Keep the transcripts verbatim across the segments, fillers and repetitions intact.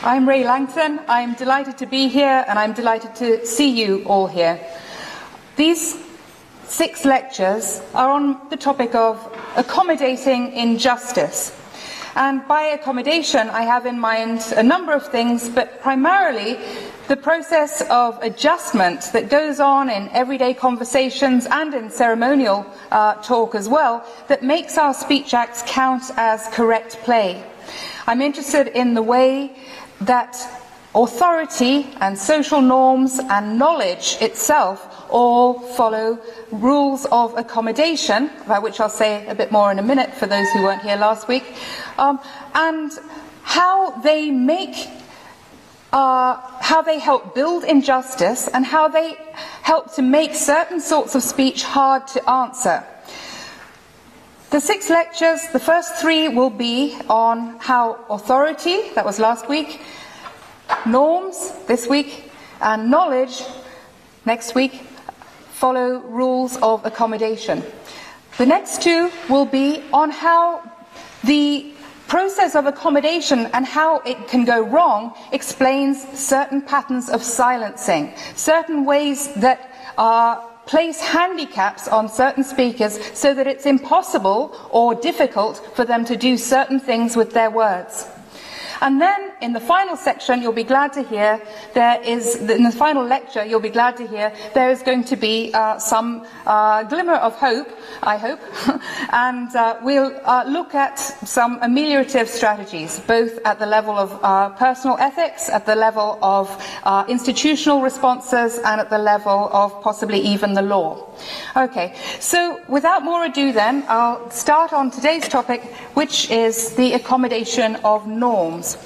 I'm Ray Langton. I'm delighted to be here, and I'm delighted to see you all here. These six lectures are on the topic of accommodating injustice. And by accommodation, I have in mind a number of things, but primarily the process of adjustment that goes on in everyday conversations and in ceremonial uh, talk as well, that makes our speech acts count as correct play. I'm interested in the way that authority and social norms and knowledge itself all follow rules of accommodation, about which I'll say a bit more in a minute for those who weren't here last week, um, and how they make, uh, how they help build injustice and how they help to make certain sorts of speech hard to answer. The six lectures, the first three will be on how authority, that was last week, norms this week, and knowledge next week follow rules of accommodation. The next two will be on how the process of accommodation and how it can go wrong explains certain patterns of silencing, certain ways that are place handicaps on certain speakers so that it's impossible or difficult for them to do certain things with their words. And then, in the final section, you'll be glad to hear, there is, in the final lecture, you'll be glad to hear, there is going to be uh, some uh, glimmer of hope, I hope, and uh, we'll uh, look at some ameliorative strategies, both at the level of uh, personal ethics, at the level of uh, institutional responses, and at the level of possibly even the law. Okay, so without more ado then, I'll start on today's topic, which is the accommodation of norms.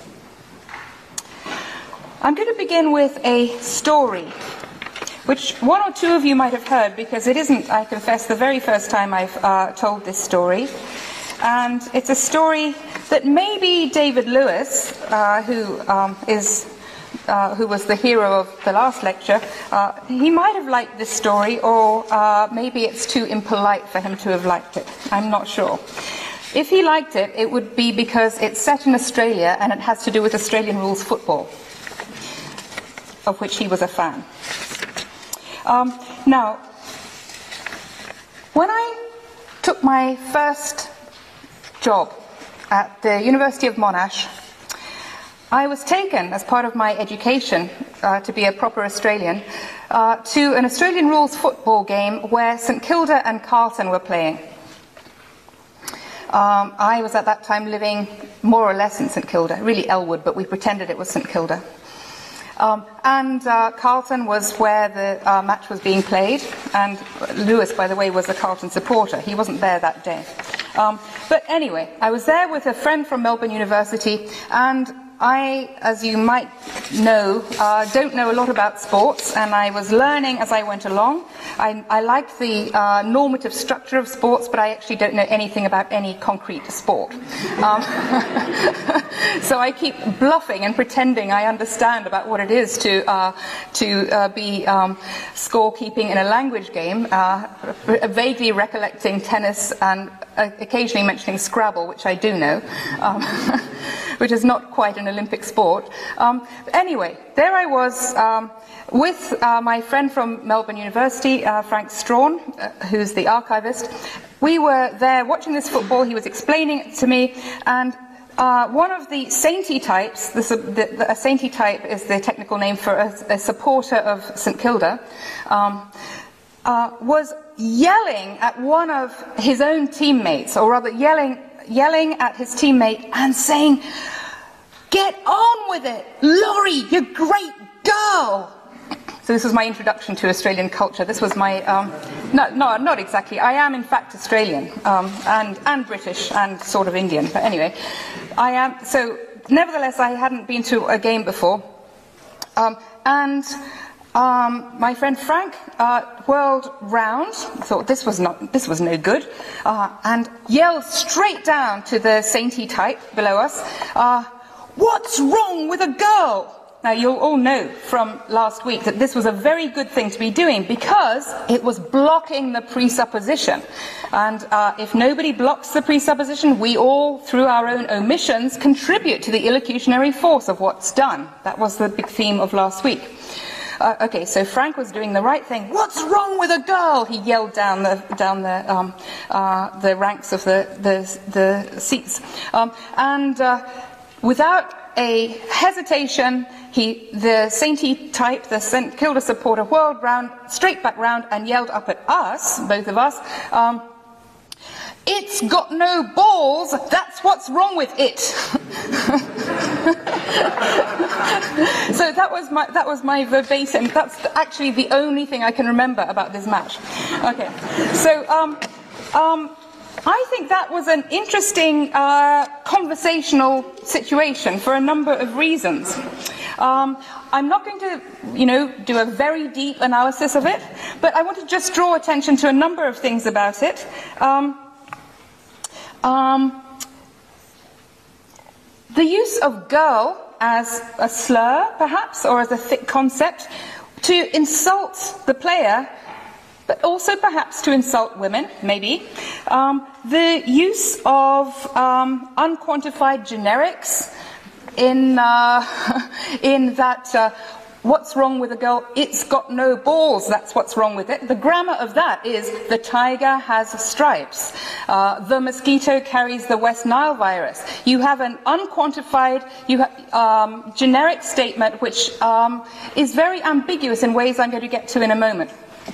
I'm going to begin with a story, which one or two of you might have heard, because it isn't, I confess, the very first time I've uh, told this story. And it's a story that maybe David Lewis, uh, who um, is Uh, who was the hero of the last lecture, uh, he might have liked this story, or uh, maybe it's too impolite for him to have liked it. I'm not sure. If he liked it, it would be because it's set in Australia and it has to do with Australian rules football, of which he was a fan. Um, now, when I took my first job at the University of Monash, I was taken, as part of my education, uh, to be a proper Australian, uh, to an Australian rules football game where St Kilda and Carlton were playing. Um, I was at that time living more or less in St Kilda, really Elwood, but we pretended it was St Kilda. Um, and uh, Carlton was where the uh, match was being played, and Lewis, by the way, was a Carlton supporter. He wasn't there that day. Um, but anyway, I was there with a friend from Melbourne University, and I, as you might know, uh, don't know a lot about sports, and I was learning as I went along. I, I liked the uh, normative structure of sports, but I actually don't know anything about any concrete sport. Um, so I keep bluffing and pretending I understand about what it is to uh, to uh, be um, scorekeeping in a language game, uh, vaguely recollecting tennis and uh, occasionally mentioning Scrabble, which I do know. Um, which is not quite an Olympic sport. Um, anyway, there I was um, with uh, my friend from Melbourne University, uh, Frank Strawn, uh, who's the archivist. We were there watching this football. He was explaining it to me, and uh, one of the sainty types, the, the, the, a sainty type is the technical name for a, a supporter of St Kilda, um, uh, was yelling at one of his own teammates, or rather yelling yelling at his teammate and saying, "Get on with it, Laurie, you great girl." So this was my introduction to Australian culture. This was my, um, no, no, not exactly. I am in fact Australian, um, and, and British, and sort of Indian. But anyway, I am, so nevertheless I hadn't been to a game before. Um, and Um, my friend Frank uh, whirled round, thought this was not, this was no good, uh, and yelled straight down to the sainty type below us, uh, "What's wrong with a girl?" Now, you'll all know from last week that this was a very good thing to be doing because it was blocking the presupposition. And uh, if nobody blocks the presupposition, we all, through our own omissions, contribute to the illocutionary force of what's done. That was the big theme of last week. Uh, okay, so Frank was doing the right thing. What's wrong with a girl? He yelled down the down the um, uh, the ranks of the the, the seats, um, and uh, without a hesitation, he the sainty type, the Saint Kilda supporter, whirled round, straight back round, and yelled up at us, both of us. Um, It's got no balls, that's what's wrong with it. So that was my that was my verbatim. That's actually the only thing I can remember about this match. Okay, so um, um, I think that was an interesting uh, conversational situation for a number of reasons. Um, I'm not going to, you know, do a very deep analysis of it, but I want to just draw attention to a number of things about it. Um, Um, the use of girl as a slur, perhaps, or as a thick concept, to insult the player, but also perhaps to insult women, maybe. Um, the use of um, unquantified generics in, uh, in that uh, what's wrong with a girl? It's got no balls. That's what's wrong with it. The grammar of that is the tiger has stripes. Uh, the mosquito carries the West Nile virus. You have an unquantified, you ha- um, generic statement which um, is very ambiguous in ways I'm going to get to in a moment.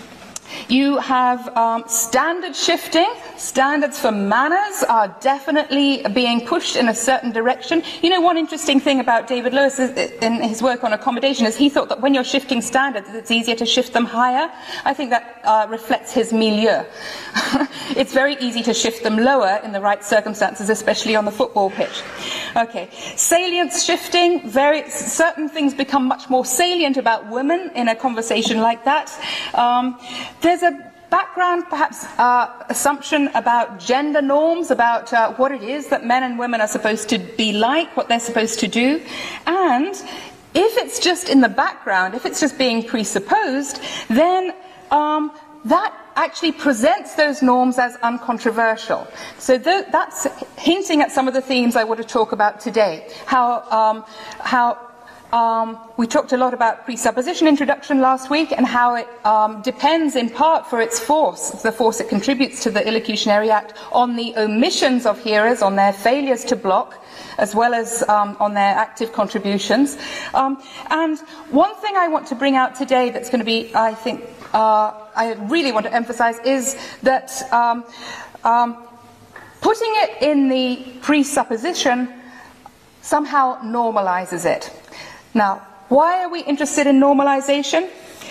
You have um, standard shifting. Standards for manners are definitely being pushed in a certain direction. You know, one interesting thing about David Lewis is, in his work on accommodation is he thought that when you're shifting standards, it's easier to shift them higher. I think that uh, reflects his milieu. It's very easy to shift them lower in the right circumstances, especially on the football pitch. Okay, salience shifting. Very certain things become much more salient about women in a conversation like that. Um, there's a background, perhaps, uh, assumption about gender norms, about uh, what it is that men and women are supposed to be like, what they're supposed to do. And if it's just in the background, if it's just being presupposed, then um, that actually presents those norms as uncontroversial. So th- that's hinting at some of the themes I want to talk about today. How, um, how Um, we talked a lot about presupposition introduction last week and how it um, depends in part for its force, the force it contributes to the Illocutionary Act, on the omissions of hearers, on their failures to block, as well as um, on their active contributions. Um, and one thing I want to bring out today that's going to be, I think, uh, I really want to emphasize is that um, um, putting it in the presupposition somehow normalizes it. Now, why are we interested in normalization?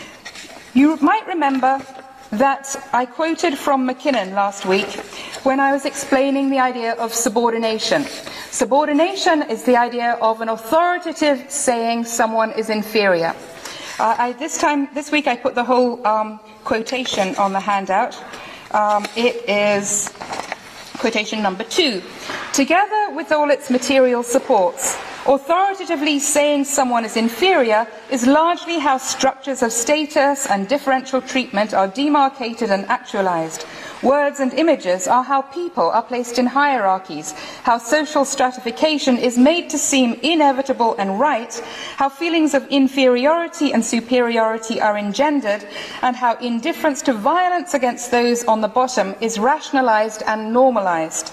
You might remember that I quoted from Mackinnon last week when I was explaining the idea of subordination. Subordination is the idea of an authoritative saying someone is inferior. Uh, I, this time, this week, I put the whole um, quotation on the handout. Um, it is quotation number two. Together with all its material supports, authoritatively saying someone is inferior is largely how structures of status and differential treatment are demarcated and actualized. Words and images are how people are placed in hierarchies, how social stratification is made to seem inevitable and right, how feelings of inferiority and superiority are engendered, and how indifference to violence against those on the bottom is rationalized and normalized.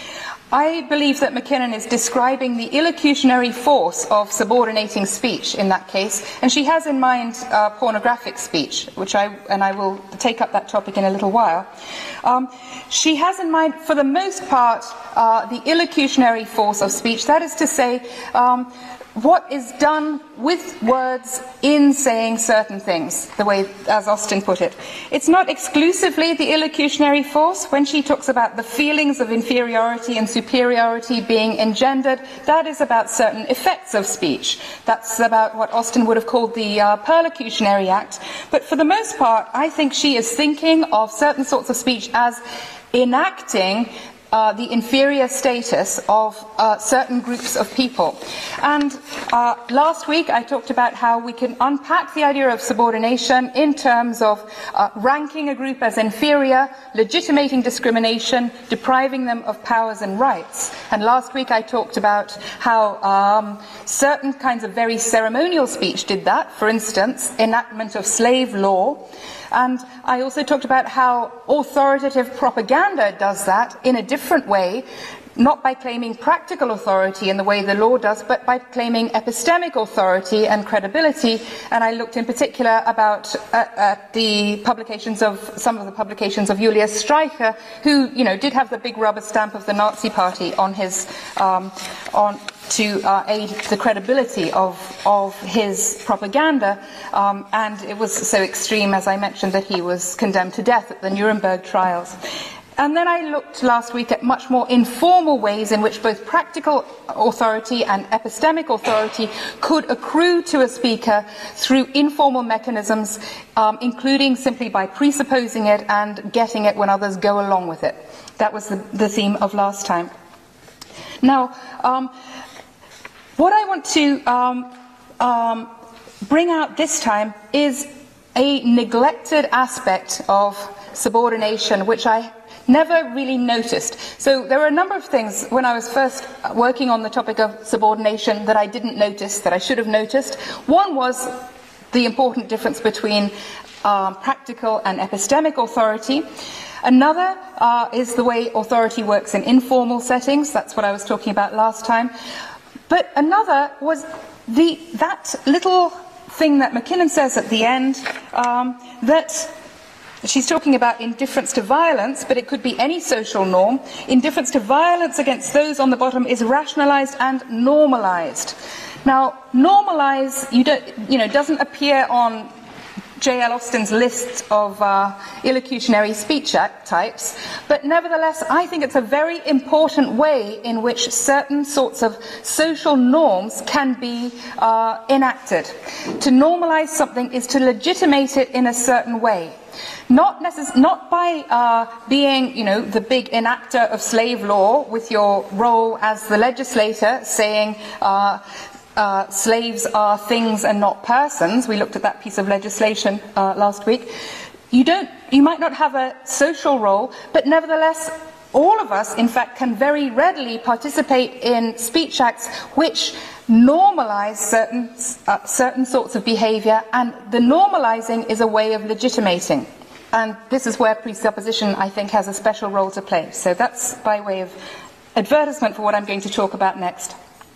I believe that Mackinnon is describing the illocutionary force of subordinating speech in that case, and she has in mind uh, pornographic speech, which I and I will take up that topic in a little while. Um, she has in mind, for the most part, uh, the illocutionary force of speech. That is to say, um, what is done with words in saying certain things, the way, as Austin put it. It's not exclusively the illocutionary force. When she talks about the feelings of inferiority and superiority being engendered, that is about certain effects of speech. That's about what Austin would have called the uh, perlocutionary act. But for the most part, I think she is thinking of certain sorts of speech as enacting Uh, the inferior status of uh, certain groups of people. And uh, last week I talked about how we can unpack the idea of subordination in terms of uh, ranking a group as inferior, legitimating discrimination, depriving them of powers and rights. And last week I talked about how um, certain kinds of very ceremonial speech did that, for instance, enactment of slave law. And I also talked about how authoritative propaganda does that in a different way, not by claiming practical authority in the way the law does, but by claiming epistemic authority and credibility. And I looked in particular about uh, at the publications of some of the publications of Julius Streicher, who, you know, did have the big rubber stamp of the Nazi Party on his um, on. to uh, aid the credibility of, of his propaganda, um, and it was so extreme, as I mentioned, that he was condemned to death at the Nuremberg trials. And then I looked last week at much more informal ways in which both practical authority and epistemic authority could accrue to a speaker through informal mechanisms, um, including simply by presupposing it and getting it when others go along with it. That was the, the theme of last time. Now, um, what I want to um, um, bring out this time is a neglected aspect of subordination, which I never really noticed. So there were a number of things when I was first working on the topic of subordination that I didn't notice, that I should have noticed. One was the important difference between um, practical and epistemic authority. Another uh, is the way authority works in informal settings. That's what I was talking about last time. But another was the, that little thing that McKinnon says at the end, um, that she's talking about indifference to violence, but it could be any social norm. Indifference to violence against those on the bottom is rationalized and normalized. Now, normalize, you don't, you know, doesn't appear on J L Austin's list of uh, illocutionary speech types, but nevertheless I think it's a very important way in which certain sorts of social norms can be uh, enacted. To normalize something is to legitimate it in a certain way. Not, necess- not by uh, being, you know, the big enactor of slave law with your role as the legislator saying uh, Uh, slaves are things and not persons. We looked at that piece of legislation uh, last week. You don't, you might not have a social role, but nevertheless, all of us, in fact, can very readily participate in speech acts which normalize certain, uh, certain sorts of behavior, and the normalizing is a way of legitimating. And this is where presupposition, I think, has a special role to play. So that's by way of advertisement for what I'm going to talk about next.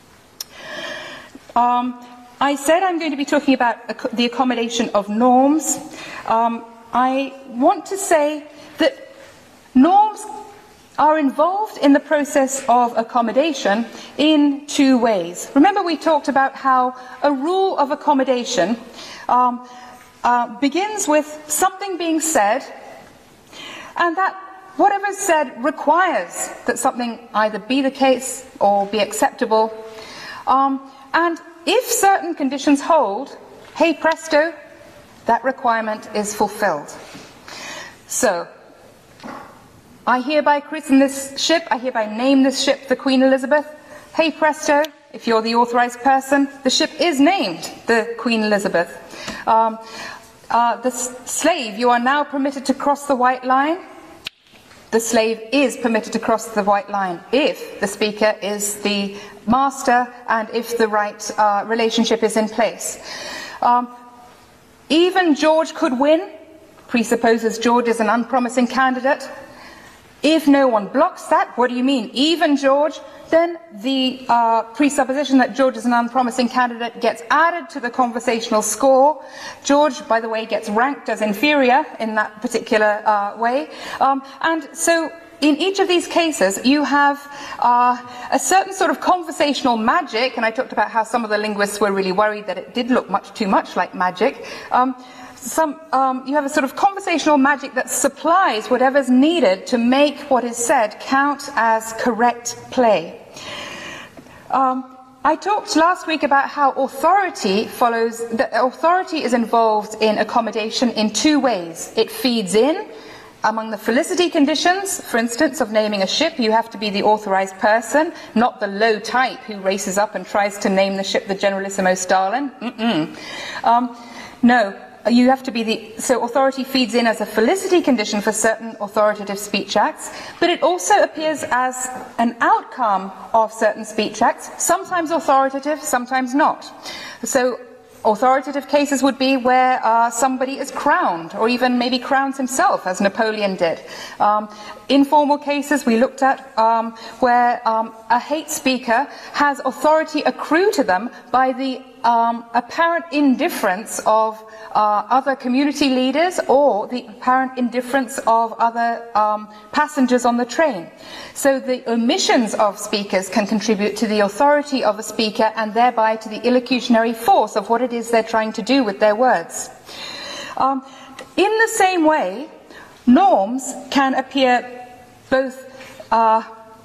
Um, I said I'm going to be talking about ac- the accommodation of norms. Um, I want to say that norms are involved in the process of accommodation in two ways. Remember, we talked about how a rule of accommodation um, uh, begins with something being said, and that whatever is said requires that something either be the case or be acceptable. Um, And if certain conditions hold, hey presto, that requirement is fulfilled. So, I hereby christen this ship, I hereby name this ship the Queen Elizabeth. Hey presto, if you're the authorized person, the ship is named the Queen Elizabeth. Um, uh, the s- slave, you are now permitted to cross the white line. The slave is permitted to cross the white line if the speaker is the master and if the right uh, relationship is in place. Um, even George could win, presupposes George is an unpromising candidate. If no one blocks that, what do you mean? Even George? Then the uh, presupposition that George is an unpromising candidate gets added to the conversational score. George, by the way, gets ranked as inferior in that particular uh, way. Um, and so in each of these cases, you have uh, a certain sort of conversational magic, and I talked about how some of the linguists were really worried that it did look much too much like magic. Um, Some, um, you have a sort of conversational magic that supplies whatever's needed to make what is said count as correct play. Um, I talked last week about how authority follows, that authority is involved in accommodation in two ways. It feeds in among the felicity conditions, for instance, of naming a ship, you have to be the authorized person, not the low type who races up and tries to name the ship the Generalissimo Stalin. Mm-mm. Um, no, you have to be the... So authority feeds in as a felicity condition for certain authoritative speech acts, but it also appears as an outcome of certain speech acts, sometimes authoritative, sometimes not. So authoritative cases would be where uh, somebody is crowned, or even maybe crowns himself, as Napoleon did. Um, informal cases we looked at um, where um, a hate speaker has authority accrue to them by the um, apparent indifference of uh, other community leaders or the apparent indifference of other um, passengers on the train. So the omissions of speakers can contribute to the authority of a speaker and thereby to the illocutionary force of what it is they're trying to do with their words. Um, in the same way, norms can appear both uh,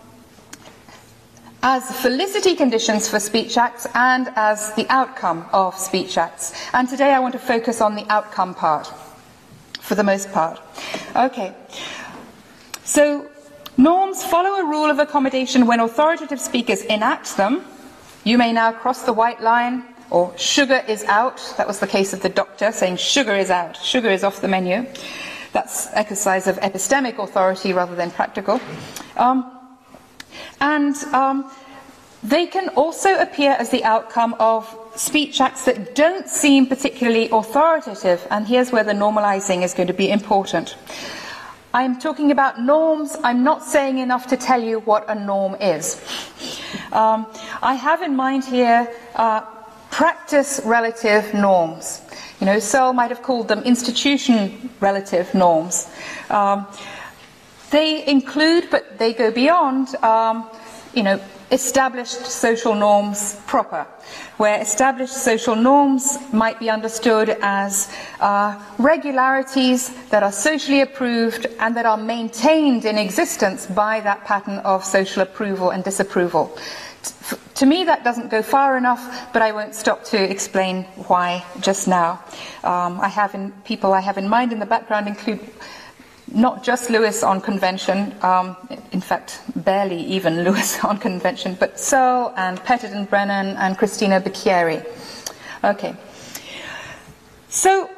as felicity conditions for speech acts and as the outcome of speech acts. And today I want to focus on the outcome part, for the most part. Okay. So, norms follow a rule of accommodation when authoritative speakers enact them. You may now cross the white line, or sugar is out. That was the case of the doctor saying sugar is out, sugar is off the menu. That's exercise of epistemic authority rather than practical. Um, and um, they can also appear as the outcome of speech acts that don't seem particularly authoritative, and here's where the normalizing is going to be important. I'm talking about norms. I'm not saying enough to tell you what a norm is. Um, I have in mind here uh, practice relative norms. You know, Searle might have called them institution relative norms. Um, they include, but they go beyond, um, you know, established social norms proper, where established social norms might be understood as uh, regularities that are socially approved and that are maintained in existence by that pattern of social approval and disapproval. T- to me, that doesn't go far enough, but I won't stop to explain why just now. Um, I have in, people I have in mind in the background include not just Lewis on convention, um, in fact, barely even Lewis on convention, but Searle and Pettit and Brennan and Christina Bicchieri. Okay. So,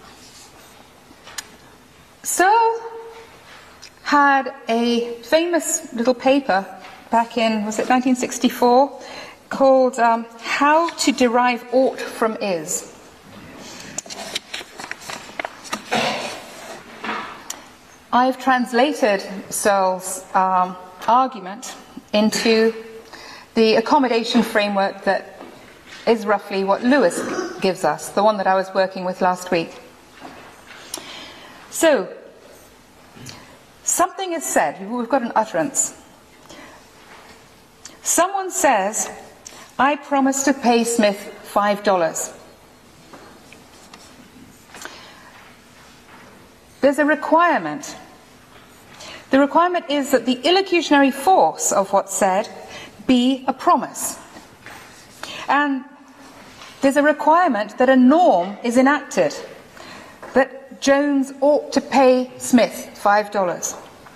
Searle had a famous little paper back in, was it nineteen sixty-four, called um, How to Derive Ought from Is. I've translated Searle's um, argument into the accommodation framework that is roughly what Lewis gives us, the one that I was working with last week. So, something is said, we've got an utterance. Someone says, I promise to pay Smith five dollars. There's a requirement. The requirement is that the illocutionary force of what's said be a promise. And there's a requirement that a norm is enacted, that Jones ought to pay Smith five dollars.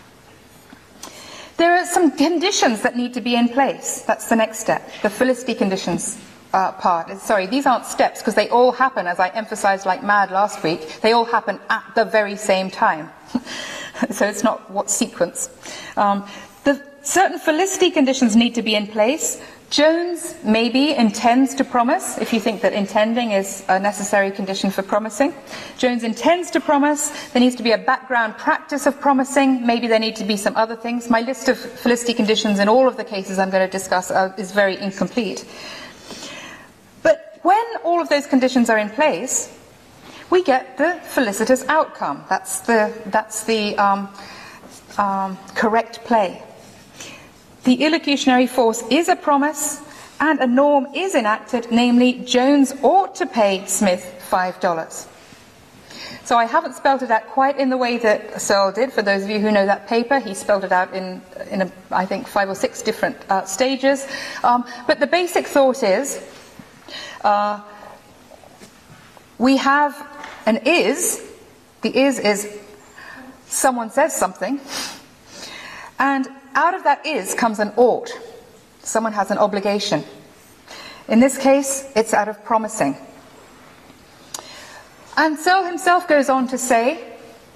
There are some conditions that need to be in place. That's the next step, the felicity conditions uh, part. Sorry, these aren't steps because they all happen, as I emphasized like mad last week, they all happen at the very same time. So it's not what sequence. Um, the certain felicity conditions need to be in place. Jones maybe intends to promise, if you think that intending is a necessary condition for promising. Jones intends to promise. There needs to be a background practice of promising. Maybe there need to be some other things. My list of felicity conditions in all of the cases I'm going to discuss are, is very incomplete. But when all of those conditions are in place, we get the felicitous outcome. That's the, that's the um, um, correct play. The illocutionary force is a promise, and a norm is enacted, namely, Jones ought to pay Smith five dollars. So I haven't spelled it out quite in the way that Searle did. For those of you who know that paper, he spelled it out in, in a, I think, five or six different uh, stages. Um, but the basic thought is, uh, we have an is, the is is someone says something, and out of that is comes an ought. Someone has an obligation. In this case, it's out of promising. And Searle himself goes on to say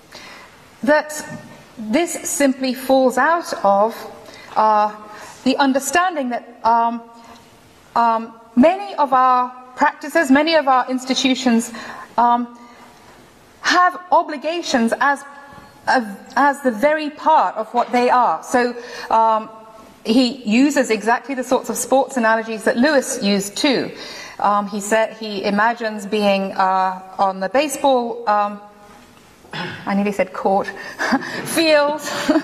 that this simply falls out of uh, the understanding that um, um, many of our practices, many of our institutions um, have obligations as, uh, as the very part of what they are. So um, he uses exactly the sorts of sports analogies that Lewis used too. Um, he said he imagines being uh, on the baseball, um, I nearly said court, field,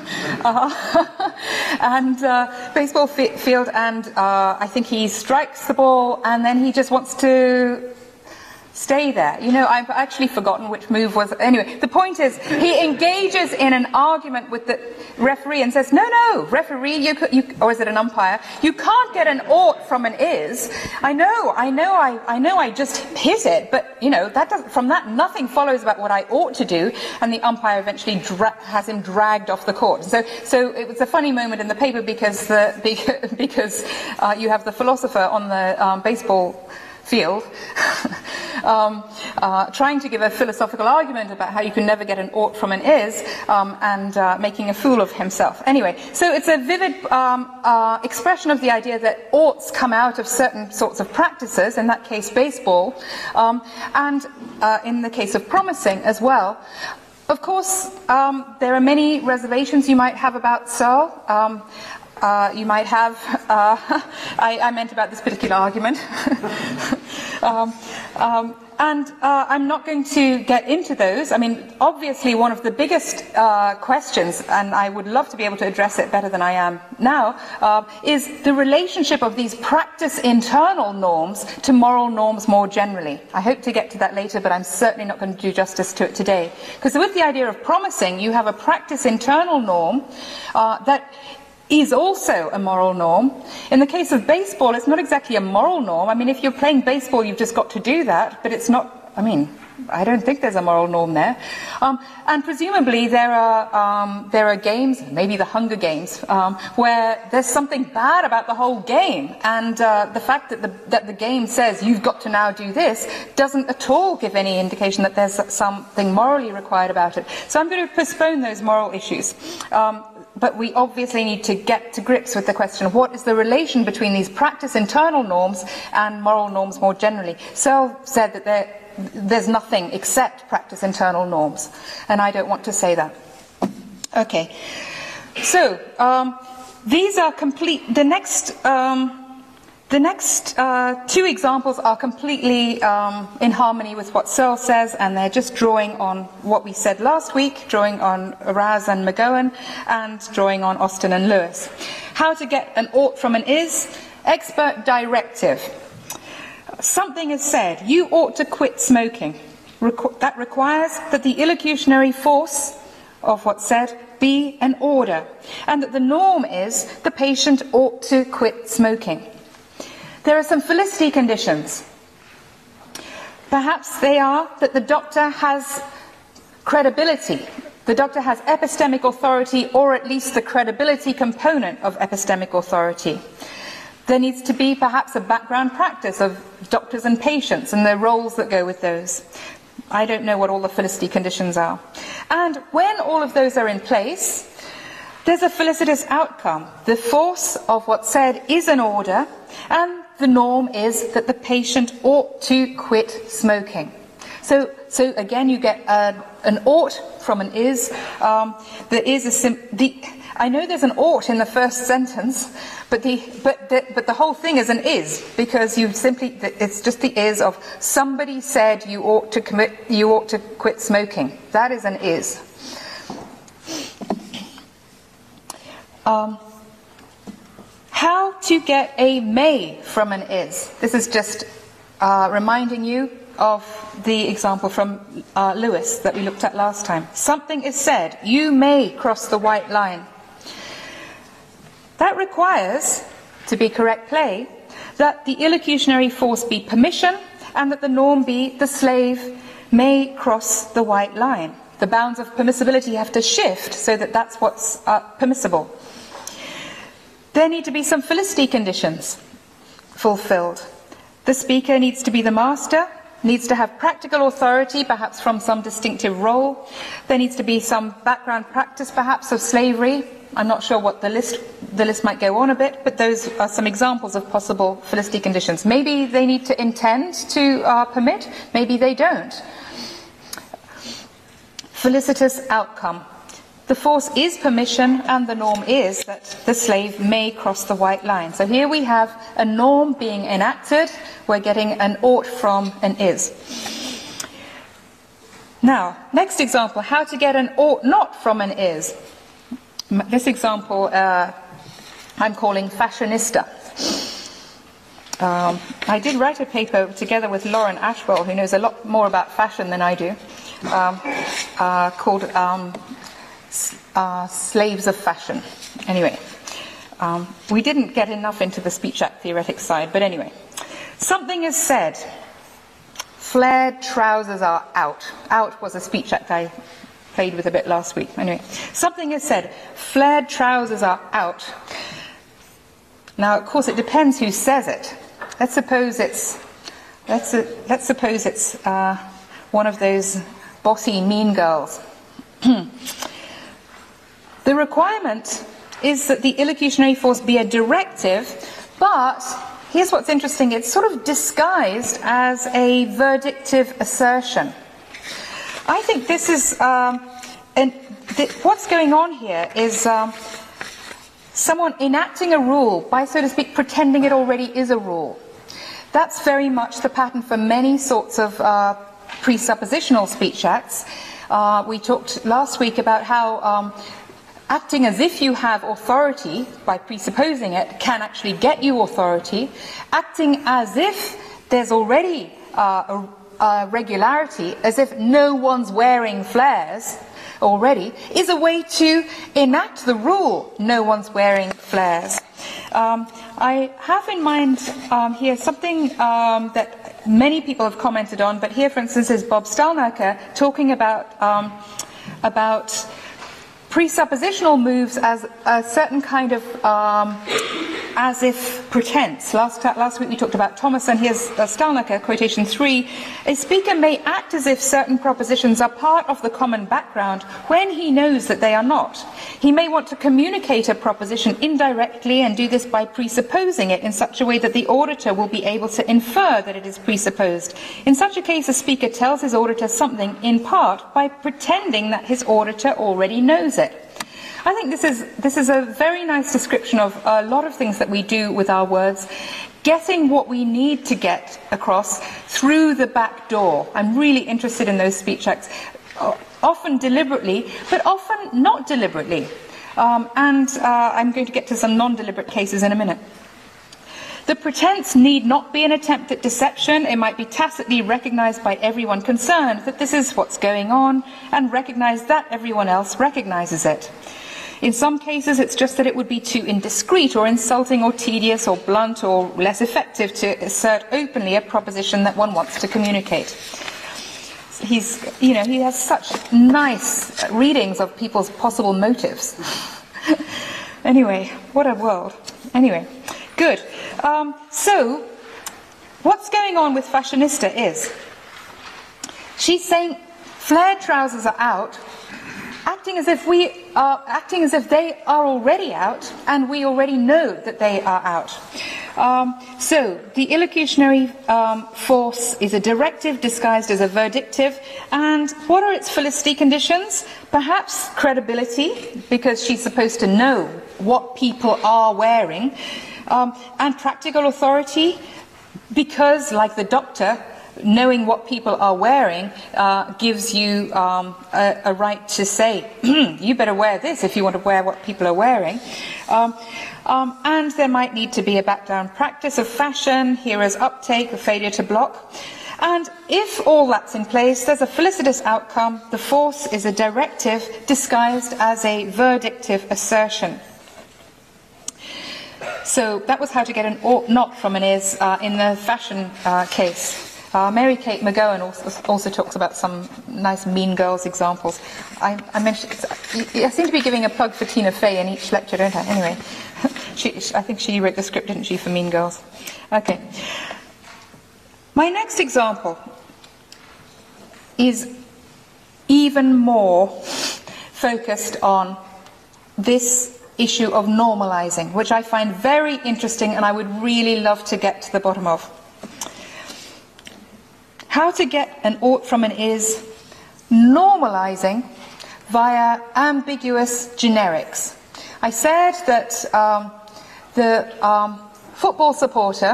uh, and uh, baseball fi- field, and uh, I think he strikes the ball, and then he just wants to stay there. You know, I've actually forgotten which move was. Anyway, the point is, he engages in an argument with the referee and says, no, no, referee, you, could, you or is it an umpire? You can't get an ought from an is. I know, I know, I, I know I just hit it, but, you know, that doesn't, from that nothing follows about what I ought to do, and the umpire eventually dra- has him dragged off the court. So, so it was a funny moment in the paper because, the, because, because uh, you have the philosopher on the um, baseball field um, uh, trying to give a philosophical argument about how you can never get an ought from an is, um, and uh, making a fool of himself. Anyway, so it's a vivid um, uh, expression of the idea that oughts come out of certain sorts of practices, in that case baseball, um, and uh, in the case of promising as well. Of course, um, there are many reservations you might have about Searle. Um, Uh, you might have, uh, I, I meant about this particular argument, um, um, and uh, I'm not going to get into those. I mean, obviously one of the biggest uh, questions, and I would love to be able to address it better than I am now, uh, is the relationship of these practice internal norms to moral norms more generally. I hope to get to that later, but I'm certainly not going to do justice to it today. Because with the idea of promising, you have a practice internal norm uh, that is also a moral norm. In the case of baseball, it's not exactly a moral norm. I mean, if you're playing baseball, you've just got to do that, but it's not, I mean, I don't think there's a moral norm there. Um, and presumably there are um, there are games, maybe the Hunger Games, um, where there's something bad about the whole game, and uh, the fact that the that the game says you've got to now do this doesn't at all give any indication that there's something morally required about it. So I'm going to postpone those moral issues. Um, But we obviously need to get to grips with the question of what is the relation between these practice internal norms and moral norms more generally. Searle said that there, there's nothing except practice internal norms, and I don't want to say that. Okay, so um, these are complete. The next, um, the next uh, two examples are completely um, in harmony with what Searle says, and they're just drawing on what we said last week, drawing on Raz and McGowan, and drawing on Austin and Lewis. How to get an ought from an is, expert directive. Something is said, you ought to quit smoking. Requ- that requires that the illocutionary force of what's said be an order, and that the norm is the patient ought to quit smoking. There are some felicity conditions. Perhaps they are that the doctor has credibility. The doctor has epistemic authority, or at least the credibility component of epistemic authority. There needs to be perhaps a background practice of doctors and patients and the roles that go with those. I don't know what all the felicity conditions are. And when all of those are in place, there's a felicitous outcome. The force of what's said is an order, and the norm is that the patient ought to quit smoking. So, so again, you get a, an ought from an is. Um, there is a sim- the. I know there's an ought in the first sentence, but the but the, but the whole thing is an is, because you simply it's just the is of somebody said you ought to commit you ought to quit smoking. That is an is. Um, How to get a may from an is. This is just uh, reminding you of the example from uh, Lewis that we looked at last time. Something is said, you may cross the white line. That requires, to be correct play, that the illocutionary force be permission, and that the norm be the slave may cross the white line. the bounds of permissibility have to shift so that that's what's uh, permissible. There need to be some felicity conditions fulfilled. The speaker needs to be the master, needs to have practical authority, perhaps from some distinctive role. There needs to be some background practice, perhaps, of slavery. I'm not sure what the list, the list might go on a bit, but those are some examples of possible felicity conditions. Maybe they need to intend to uh, permit, maybe they don't. Felicitous outcome. The force is permission, and the norm is that the slave may cross the white line. So here we have a norm being enacted. We're getting an ought from an is. Now, next example, how to get an ought not from an is. This example uh, I'm calling fashionista. Um, I did write a paper together with Lauren Ashwell, who knows a lot more about fashion than I do, um, uh, called um, uh, Slaves of Fashion. Anyway, um, we didn't get enough into the Speech Act theoretic side, but anyway. Something is said. Flared trousers are out. Out was a Speech Act I played with a bit last week. Anyway, something is said. Flared trousers are out. Now, of course, it depends who says it. Let's suppose it's let's uh, let's suppose it's uh, one of those bossy mean girls. The requirement is that the illocutionary force be a directive, but here's what's interesting. It's sort of disguised as a verdictive assertion. I think this is, um, and th- what's going on here is um, someone enacting a rule by, so to speak, pretending it already is a rule. That's very much the pattern for many sorts of uh, presuppositional speech acts. Uh, we talked last week about how um, acting as if you have authority by presupposing it can actually get you authority. Acting as if there's already uh, a, a regularity, as if no one's wearing flares already, is a way to enact the rule, no one's wearing flares. Um, I have in mind um, here something um, that many people have commented on, but here, for instance, is Bob Stalnaker talking about um, about presuppositional moves as a certain kind of um, as if pretense. Last, last week we talked about Thomas, and here's uh, Stalnaker, quotation three. A speaker may act as if certain propositions are part of the common background when he knows that they are not. He may want to communicate a proposition indirectly and do this by presupposing it in such a way that the auditor will be able to infer that it is presupposed. In such a case, a speaker tells his auditor something in part by pretending that his auditor already knows it. I think this is this is a very nice description of a lot of things that we do with our words, getting what we need to get across through the back door. I'm really interested in those speech acts, often deliberately, but often not deliberately. Um, and uh, I'm going to get to some non-deliberate cases in a minute. The pretense need not be an attempt at deception. It might be tacitly recognized by everyone concerned that this is what's going on, and recognize that everyone else recognizes it. In some cases, it's just that it would be too indiscreet or insulting or tedious or blunt or less effective to assert openly a proposition that one wants to communicate. He's, you know, he has such nice readings of people's possible motives. Anyway, what a world. Anyway, good. Um, so, what's going on with fashionista is, she's saying flared trousers are out, acting as if we are acting as if they are already out, and we already know that they are out. Um, so the illocutionary um, force is a directive disguised as a verdictive, and what are its felicity conditions? Perhaps credibility, because she's supposed to know what people are wearing, um, and practical authority, because, like the doctor, knowing what people are wearing uh, gives you um, a, a right to say, you better wear this if you want to wear what people are wearing. Um, um, and there might need to be a background practice of fashion, hearer's uptake, a failure to block. And if all that's in place, there's a felicitous outcome. The force is a directive disguised as a verdictive assertion. So that was how to get an ought not from an is uh, in the fashion uh, case. Uh, Mary Kate McGowan also, also talks about some nice Mean Girls examples. I, I mentioned, I seem to be giving a plug for Tina Fey in each lecture, don't I? Anyway, she, I think she wrote the script, didn't she, for Mean Girls? Okay. My next example is even more focused on this issue of normalizing, which I find very interesting and I would really love to get to the bottom of. How to get an ought from an is normalizing via ambiguous generics. I said that um, the um, football supporter,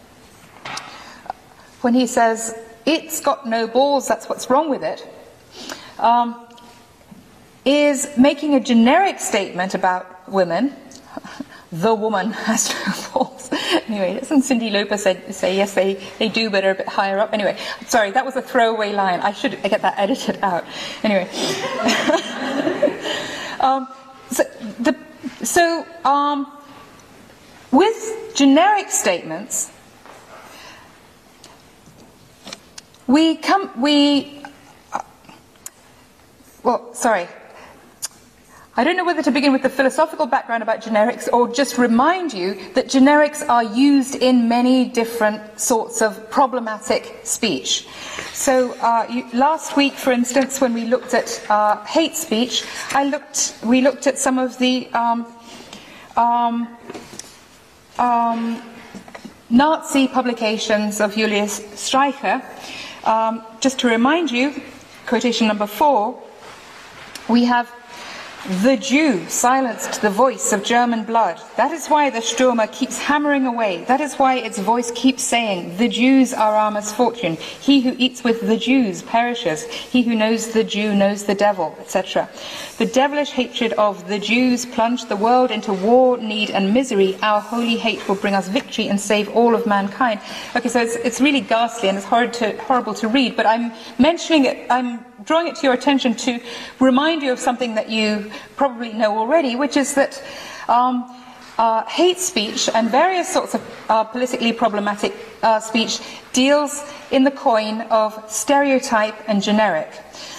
when he says, "It's got no balls, that's what's wrong with it," um, is making a generic statement about women. The woman has no balls. Anyway, doesn't Cyndi Lauper say, say yes, they, they do, but are a bit higher up? Anyway, sorry, that was a throwaway line. I should get that edited out. Anyway. um, so, the, so um, with generic statements, we come, we, uh, well, sorry. I don't know whether to begin with the philosophical background about generics or just remind you that generics are used in many different sorts of problematic speech. So uh, you, last week, for instance, when we looked at uh, hate speech, I looked, we looked at some of the um, um, um, Nazi publications of Julius Streicher. Um, just to remind you, quotation number four, we have "The Jew silenced the voice of German blood. That is why the Stürmer keeps hammering away. That is why its voice keeps saying, 'The Jews are our misfortune. He who eats with the Jews perishes. He who knows the Jew knows the devil,' et cetera. The devilish hatred of the Jews plunged the world into war, need, and misery. Our holy hate will bring us victory and save all of mankind." Okay, so it's, it's really ghastly and it's hard to, horrible to read, but I'm mentioning it, I'm drawing it to your attention to remind you of something that you probably know already, which is that um, uh, hate speech and various sorts of uh, politically problematic uh, speech deals in the coin of stereotype and generic.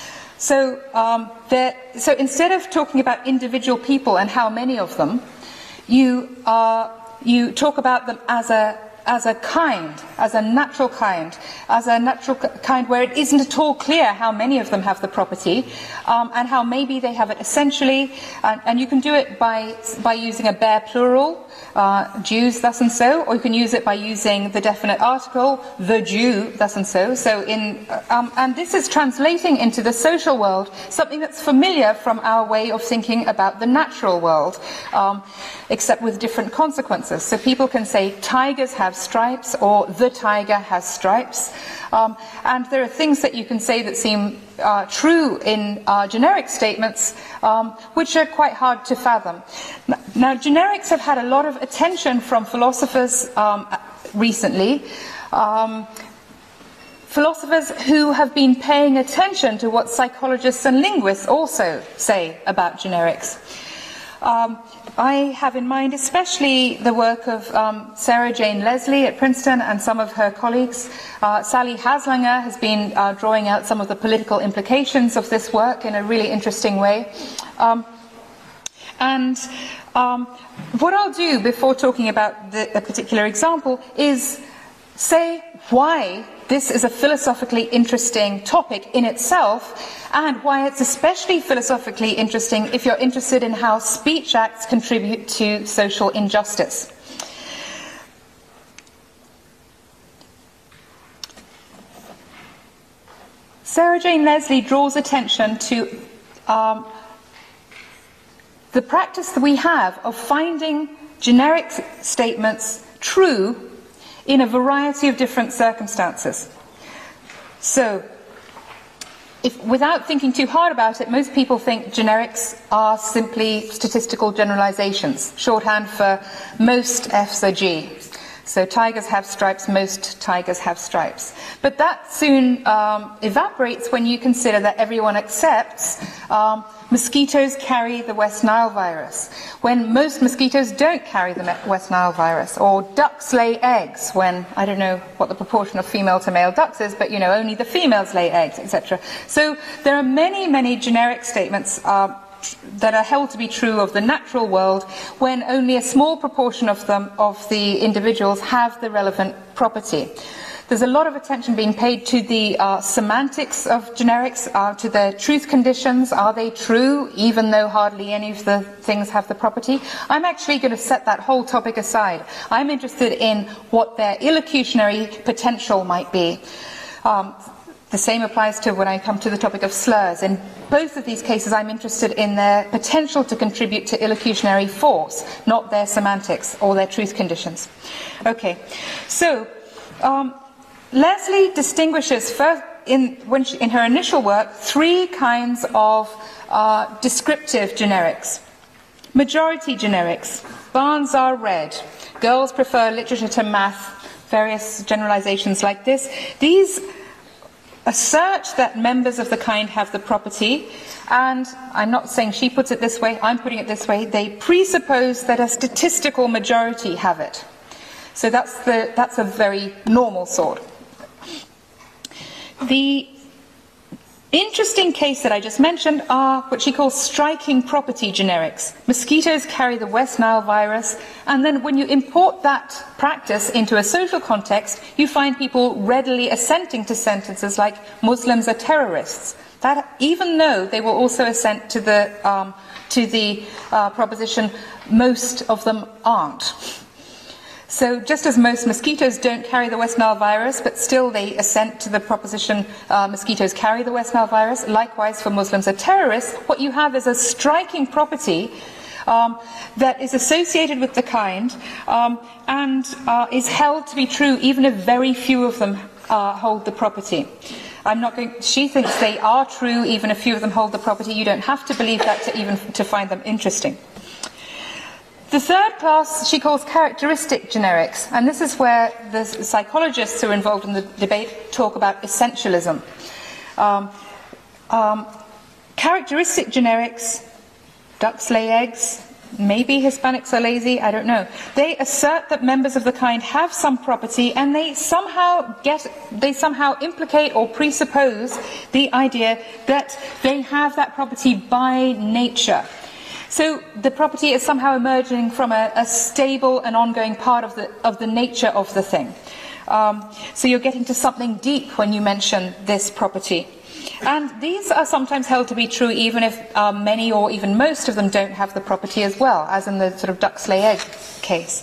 So, um, there, so instead of talking about individual people and how many of them, you, uh, you talk about them as a as a kind, as a natural kind, as a natural kind where it isn't at all clear how many of them have the property, um, and how maybe they have it essentially, and, and you can do it by, by using a bare plural, uh, Jews, thus and so, or you can use it by using the definite article, the Jew, thus and so. So in, um, and this is translating into the social world something that's familiar from our way of thinking about the natural world, um, except with different consequences. So people can say tigers have stripes, or the tiger has stripes, um, and there are things that you can say that seem uh, true in uh, generic statements, um, which are quite hard to fathom. Now, generics have had a lot of attention from philosophers um, recently, um, philosophers who have been paying attention to what psychologists and linguists also say about generics. Um, I have in mind especially the work of um, Sarah Jane Leslie at Princeton and some of her colleagues. Uh, Sally Haslanger has been uh, drawing out some of the political implications of this work in a really interesting way. Um, and um, what I'll do before talking about the, a particular example is say why this is a philosophically interesting topic in itself, and why it's especially philosophically interesting if you're interested in how speech acts contribute to social injustice. Sarah Jane Leslie draws attention to um, the practice that we have of finding generic statements true in a variety of different circumstances. So, if, without thinking too hard about it, most people think generics are simply statistical generalizations, shorthand for most F's are G. So tigers have stripes, most tigers have stripes. But that soon um, evaporates when you consider that everyone accepts um, mosquitoes carry the West Nile virus, when most mosquitoes don't carry the West Nile virus, or ducks lay eggs when, I don't know what the proportion of female to male ducks is, but you know, only the females lay eggs, et cetera. So there are many, many generic statements uh, that are held to be true of the natural world when only a small proportion of them, of the individuals, have the relevant property. There's a lot of attention being paid to the uh, semantics of generics, uh, to their truth conditions. Are they true, even though hardly any of the things have the property? I'm actually going to set that whole topic aside. I'm interested in what their illocutionary potential might be. Um, the same applies to when I come to the topic of slurs. In both of these cases, I'm interested in their potential to contribute to illocutionary force, not their semantics or their truth conditions. Okay, so um, Leslie distinguishes first in, when she, in her initial work three kinds of uh, descriptive generics. Majority generics. Barns are red. Girls prefer literature to math. Various generalizations like this. These assert that members of the kind have the property, and I'm not saying she puts it this way, I'm putting it this way, they presuppose that a statistical majority have it. So that's, the, that's a very normal sort. The interesting case that I just mentioned are what she calls striking property generics. Mosquitoes carry the West Nile virus, and then when you import that practice into a social context, you find people readily assenting to sentences like Muslims are terrorists. That, even though they will also assent to the, um, to the uh, proposition, most of them aren't. So just as most mosquitoes don't carry the West Nile virus, but still they assent to the proposition uh, mosquitoes carry the West Nile virus, likewise for Muslims are terrorists, what you have is a striking property um, that is associated with the kind um, and uh, is held to be true even if very few of them uh, hold the property. I'm not going, she thinks they are true even if few of them hold the property. You don't have to believe that to even to find them interesting. The third class she calls characteristic generics, and this is where the psychologists who are involved in the debate talk about essentialism. Um, um, characteristic generics, ducks lay eggs, maybe Hispanics are lazy, I don't know. They assert that members of the kind have some property, and they somehow get, they somehow implicate or presuppose the idea that they have that property by nature. So the property is somehow emerging from a, a stable and ongoing part of the, of the nature of the thing. Um, so you're getting to something deep when you mention this property. And these are sometimes held to be true even if uh, many or even most of them don't have the property as well, as in the sort of ducks lay egg case.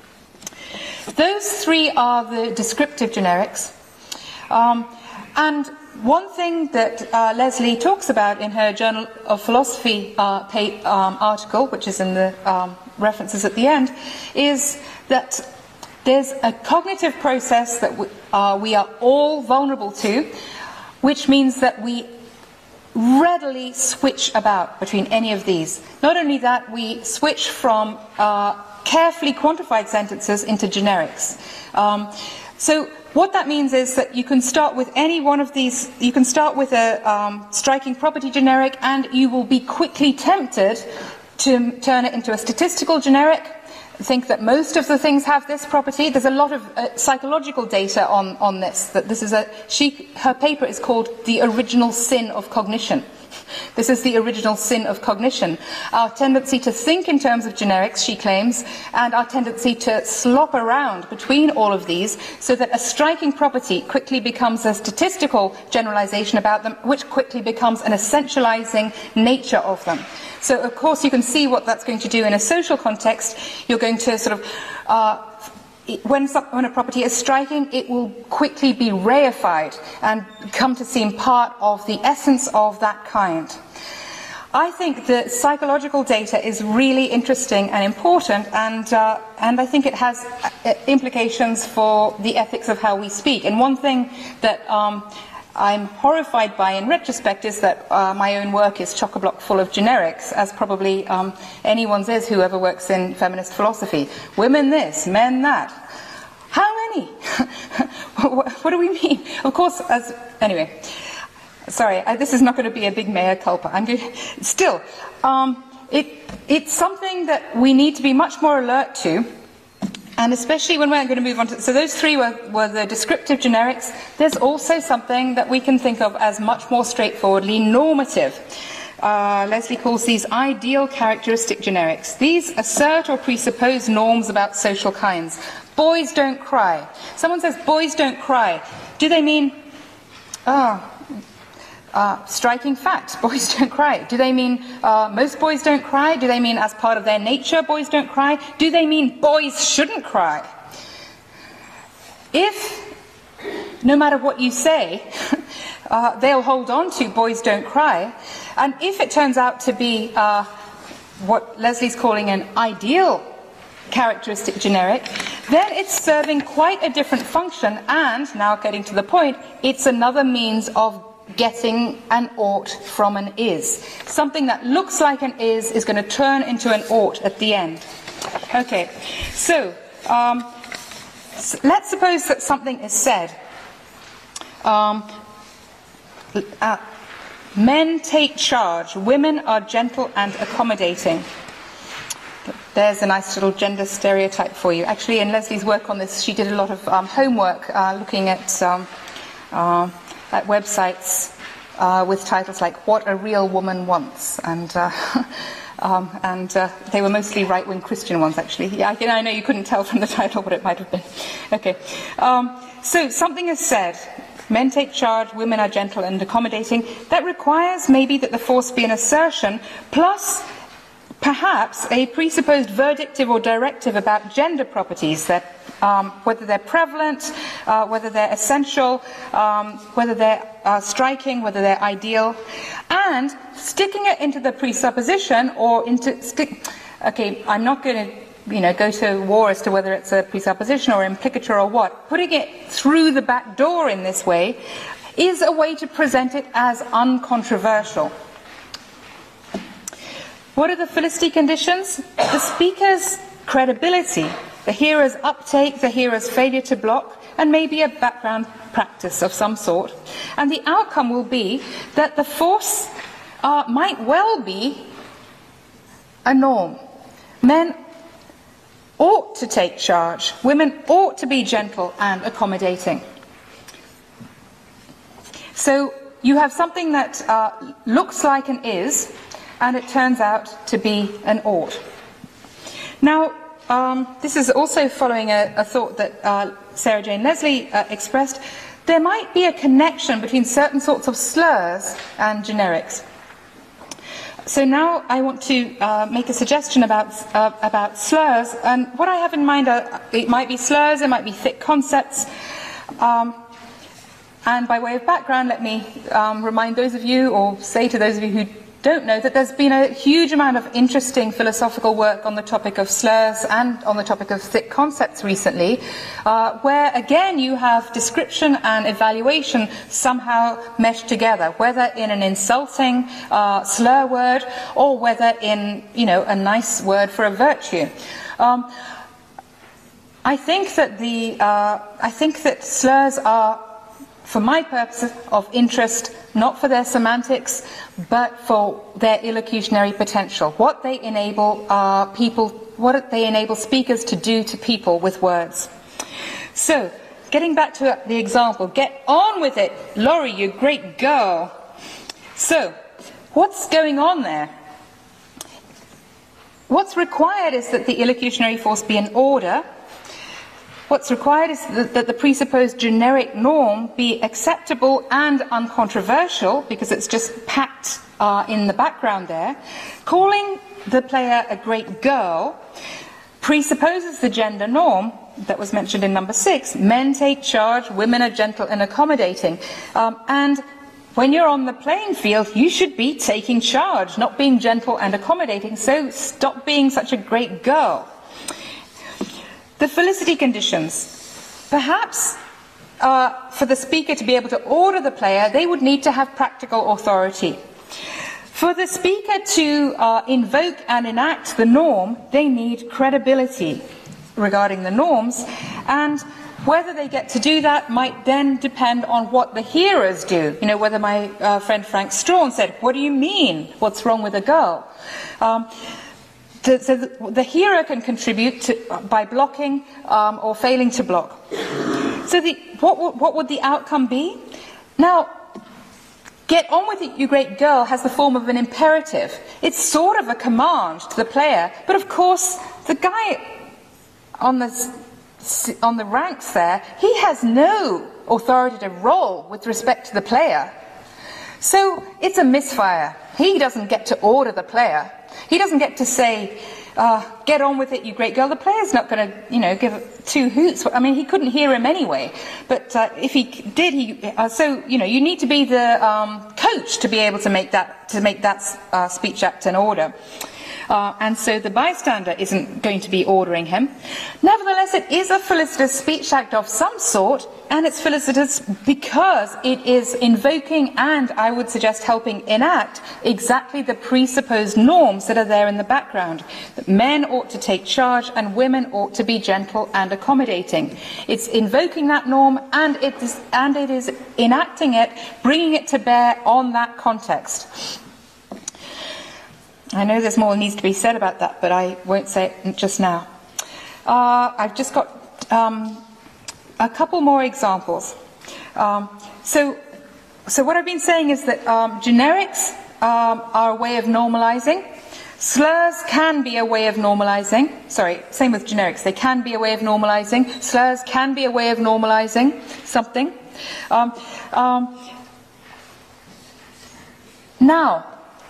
Those three are the descriptive generics. Um, and one thing that uh, Leslie talks about in her Journal of Philosophy uh, pay, um, article, which is in the um, references at the end, is that there's a cognitive process that we, uh, we are all vulnerable to, which means that we readily switch about between any of these. Not only that, we switch from uh, carefully quantified sentences into generics. Um, so what that means is that you can start with any one of these, you can start with a um, striking property generic, and you will be quickly tempted to turn it into a statistical generic, think that most of the things have this property. There's a lot of uh, psychological data on, on this, that this is a, she, her paper is called The Original Sin of Cognition. This is the original sin of cognition. Our tendency to think in terms of generics, she claims, and our tendency to slop around between all of these so that a striking property quickly becomes a statistical generalization about them, which quickly becomes an essentializing nature of them. So, of course, you can see what that's going to do in a social context. You're going to sort of... Uh, When, when a property is striking, it will quickly be reified and come to seem part of the essence of that kind. I think the psychological data is really interesting and important, and, uh, and I think it has implications for the ethics of how we speak. And one thing that um, I'm horrified by in retrospect is that uh, my own work is chock-a-block full of generics, as probably um, anyone's is who ever works in feminist philosophy. Women this, men that. funny. what, what do we mean? Of course, as anyway. Sorry, I, this is not going to be a big mea culpa. I'm going, still, um, it, it's something that we need to be much more alert to, and especially when we're going to move on to... So those three were, were the descriptive generics. There's also something that we can think of as much more straightforwardly normative. Uh, Leslie calls these ideal characteristic generics. These assert or presuppose norms about social kinds. Boys don't cry. Someone says, boys don't cry. Do they mean... Oh, Uh, striking fact, boys don't cry. Do they mean uh, most boys don't cry? Do they mean as part of their nature boys don't cry? Do they mean boys shouldn't cry? If, no matter what you say, uh, they'll hold on to boys don't cry, and if it turns out to be uh, what Leslie's calling an ideal characteristic generic, then it's serving quite a different function, and, now getting to the point, it's another means of getting an ought from an is. Something that looks like an is is going to turn into an ought at the end. Okay, so um, let's suppose that something is said. Um, uh, men take charge, women are gentle and accommodating. There's a nice little gender stereotype for you. Actually, in Leslie's work on this, she did a lot of um, homework uh, looking at um, uh, at websites uh, with titles like "What a Real Woman Wants," and uh, um, and uh, they were mostly right-wing Christian ones, actually. Yeah, you know, I know you couldn't tell from the title what it might have been. Okay, um, so something is said. Men take charge, women are gentle and accommodating. That requires maybe that the force be an assertion, plus perhaps a presupposed verdictive or directive about gender properties, that um, whether they're prevalent, uh, whether they're essential, um, whether they're uh, striking, whether they're ideal, and sticking it into the presupposition or into... Stick, okay, I'm not going to you know, go to war as to whether it's a presupposition or implicature or what. Putting it through the back door in this way is a way to present it as uncontroversial. What are the felicity conditions? The speaker's credibility, the hearer's uptake, the hearer's failure to block, and maybe a background practice of some sort. And the outcome will be that the force uh, might well be a norm. Men ought to take charge. Women ought to be gentle and accommodating. So you have something that uh, looks like an is, and it turns out to be an ought. Now, um, this is also following a, a thought that uh, Sarah Jane Leslie uh, expressed. There might be a connection between certain sorts of slurs and generics. So now I want to uh, make a suggestion about, uh, about slurs, and what I have in mind are, it might be slurs, it might be thick concepts, um, and by way of background, let me um, remind those of you, or say to those of you who don't know, that there's been a huge amount of interesting philosophical work on the topic of slurs and on the topic of thick concepts recently, uh, where again you have description and evaluation somehow meshed together, whether in an insulting uh, slur word or whether in, you know, a nice word for a virtue. Um, I think that the uh, I think that slurs are, for my purposes, of interest, not for their semantics, but for their illocutionary potential. What they enable uh, people, what they enable speakers to do to people with words. So, getting back to the example, get on with it, Laurie, you great girl. So, what's going on there? What's required is that the illocutionary force be in order. What's required is that the presupposed generic norm be acceptable and uncontroversial, because it's just packed uh, in the background there. Calling the player a great girl presupposes the gender norm that was mentioned in number six. Men take charge, women are gentle and accommodating. Um, and when you're on the playing field, you should be taking charge, not being gentle and accommodating. So stop being such a great girl. The felicity conditions. Perhaps uh, for the speaker to be able to order the player, they would need to have practical authority. For the speaker to uh, invoke and enact the norm, they need credibility regarding the norms, and Whether they get to do that might then depend on what the hearers do. You know, whether my uh, friend Frank Strawn said, what do you mean? What's wrong with a girl? Um, the, so the, the hearer can contribute to, uh, by blocking um, or failing to block. So the, what, what would the outcome be? Now, get on with it, you great girl, has the form of an imperative. It's sort of a command to the player, but of course, the guy on the, on the ranks there, he has no authoritative role with respect to the player. So it's a misfire. He doesn't get to order the player. He doesn't get to say, uh, get on with it, you great girl. The player's not going to, you know, give two hoots. I mean, he couldn't hear him anyway. But uh, if he did, he uh, so you know, you need to be the um, coach to be able to make that to make that uh, speech act an order. Uh, and so the bystander isn't going to be ordering him. Nevertheless, it is a felicitous speech act of some sort, and it's felicitous because it is invoking and, I would suggest, helping enact exactly the presupposed norms that are there in the background. That men ought to take charge and women ought to be gentle and accommodating. It's invoking that norm, and it is, and it is enacting it, bringing it to bear on that context. I know there's more needs to be said about that, but I won't say it just now. Uh, I've just got um, a couple more examples. Um, so, so what I've been saying is that um, generics um, are a way of normalizing. Slurs can be a way of normalizing. Sorry, same with generics. They can be a way of normalizing. Slurs can be a way of normalizing something. Um, um, now,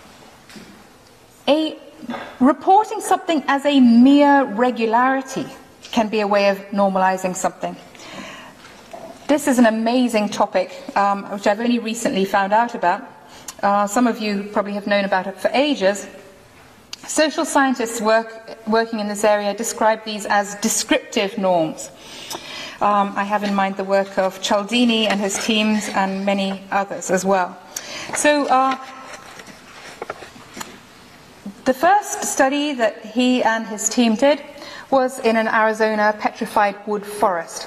A, reporting something as a mere regularity can be a way of normalizing something. This is an amazing topic, um, which I've only recently found out about. Uh, some of you probably have known about it for ages. Social scientists work, working in this area describe these as descriptive norms. Um, I have in mind the work of Cialdini and his teams and many others as well. So, uh, the first study that he and his team did was in an Arizona petrified wood forest.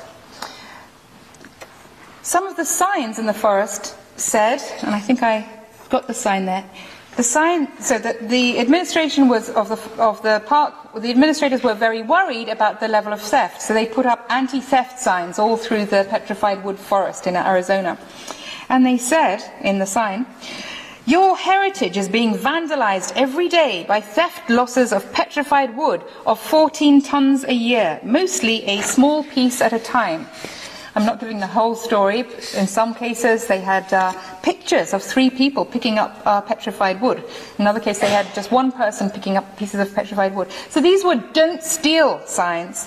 Some of the signs in the forest said, and I think I got the sign there, the sign, so that the administration was of the, of the park, the administrators were very worried about the level of theft, so they put up anti-theft signs all through the petrified wood forest in Arizona. And they said in the sign, "Your heritage is being vandalized every day by theft losses of petrified wood of fourteen tons a year, mostly a small piece at a time." I'm not giving the whole story. In some cases, they had uh, pictures of three people picking up uh, petrified wood. In another case, they had just one person picking up pieces of petrified wood. So these were "don't steal" signs.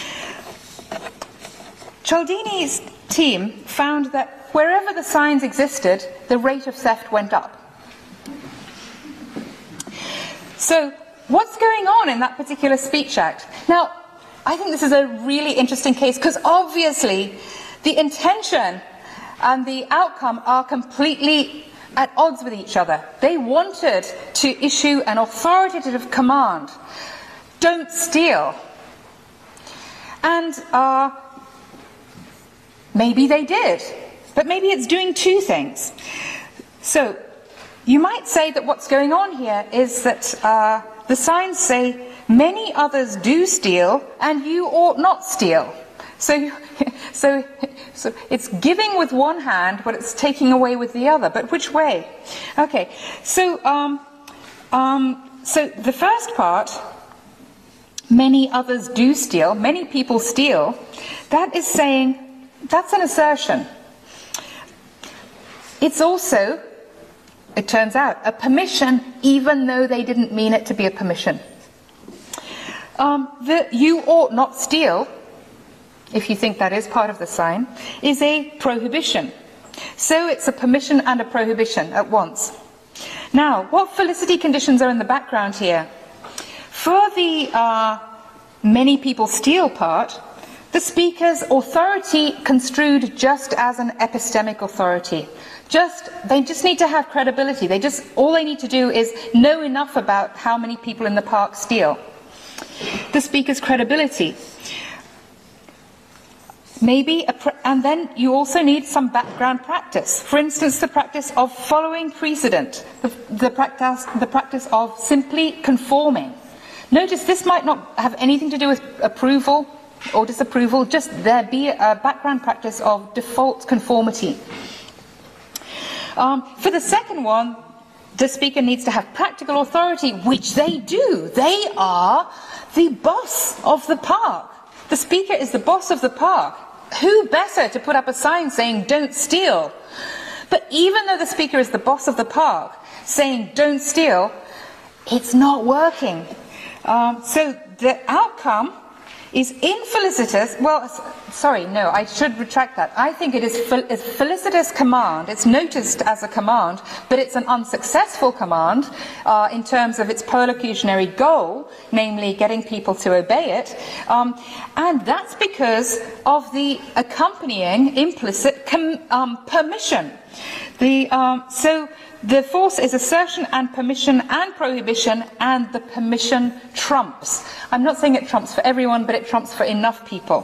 Cialdini's team found that wherever the signs existed, the rate of theft went up. So, what's going on in that particular speech act? Now, I think this is a really interesting case because obviously the intention and the outcome are completely at odds with each other. They wanted to issue an authoritative command, "Don't steal." And uh, maybe they did, but maybe it's doing two things. So, you might say that what's going on here is that uh, the signs say, "Many others do steal, and you ought not steal." So, so, so it's giving with one hand, but it's taking away with the other. But which way? Okay. So, um, um, so the first part, "Many others do steal," many people steal. That is saying, that's an assertion. It's also, it turns out, a permission, even though they didn't mean it to be a permission. Um, the "you ought not steal," if you think that is part of the sign, is a prohibition. So it's a permission and a prohibition at once. Now, what felicity conditions are in the background here? For the uh, "many people steal" part, the speaker's authority construed just as an epistemic authority. Just, they just need to have credibility. They just, all they need to do is know enough about how many people in the park steal. The speaker's credibility. Maybe, a pr and then you also need some background practice. For instance, the practice of following precedent, the, the, practice, the practice of simply conforming. Notice this might not have anything to do with approval or disapproval, just there be a background practice of default conformity. Um, for the second one, the speaker needs to have practical authority, which they do. They are the boss of the park. The speaker is the boss of the park. Who better to put up a sign saying, "Don't steal"? But even though the speaker is the boss of the park, saying, "Don't steal," it's not working. Um, so the outcome is infelicitous. Well, sorry, no, I should retract that. I think it is a felicitous command. It's noticed as a command, but it's an unsuccessful command uh, in terms of its perlocutionary goal, namely getting people to obey it. Um, and that's because of the accompanying implicit com um, permission. The, um, so the force is assertion and permission and prohibition, and the permission trumps. I'm not saying it trumps for everyone, but it trumps for enough people.